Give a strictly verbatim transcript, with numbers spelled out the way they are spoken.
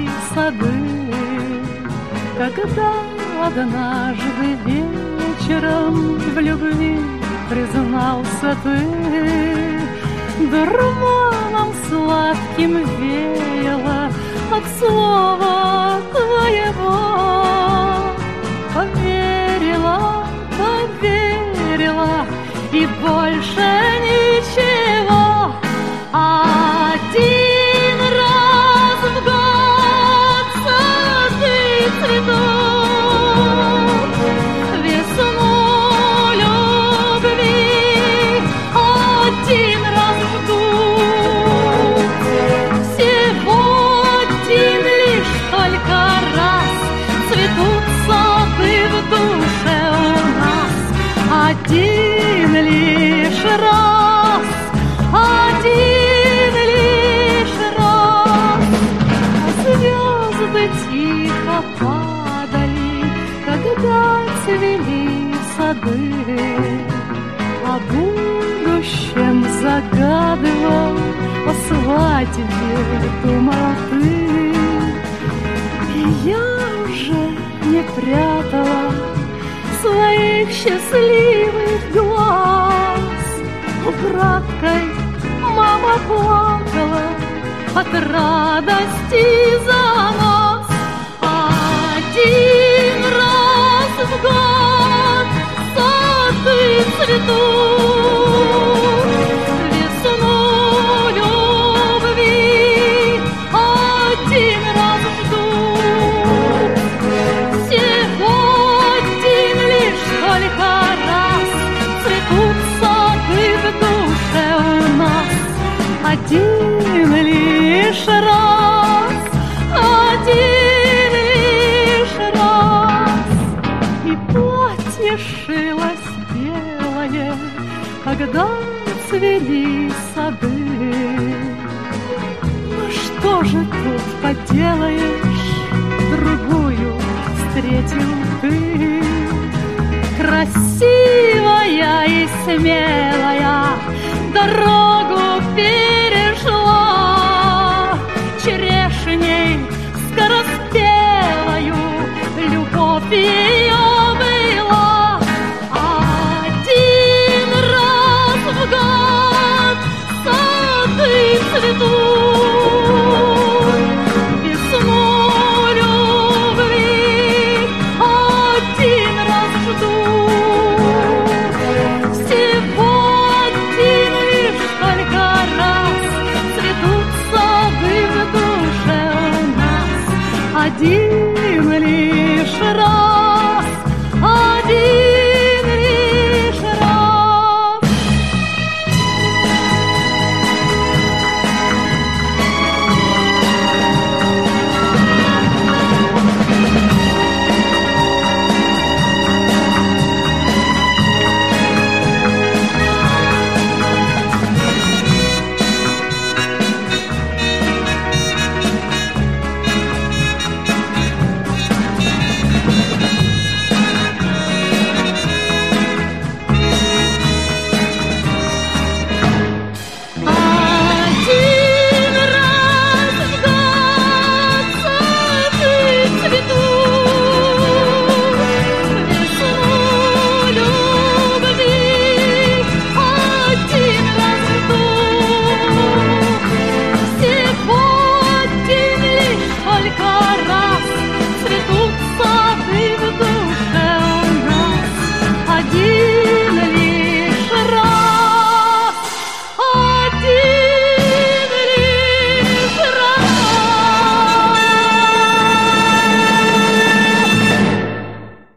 цвели сады. Когда однажды вечером в любви признался ты, дурманом сладким веяло от слова твоего. Поверила, поверила, и больше ничего. Один раз в год сады цветут, весну любви один раз ждут. Всего один лишь только раз цветут сады в душе у нас. Один лишь раз, один лишь раз. Звезды тихо падали, когда цвели сады. О будущем загадывал, о свадьбе думал ты. И я уже не прятала своих счастливых глаз. Украдкой мама плакала от радости за нас. Один раз в год сады цветут, весну любви один раз ждут. Всего один лишь только раз цветут сады в душе у нас. Один лишь раз, один лишь раз. И платье шилось белое, когда цвели сады. Ну что же тут поделаешь, другую встретил ты. Красивая и смелая дорогу перешла, черешней скороспелою любовь ее была. Один раз в год сады цветут, весну любви один раз ждут. Всего один лишь только раз цветут сады в душе у нас. Один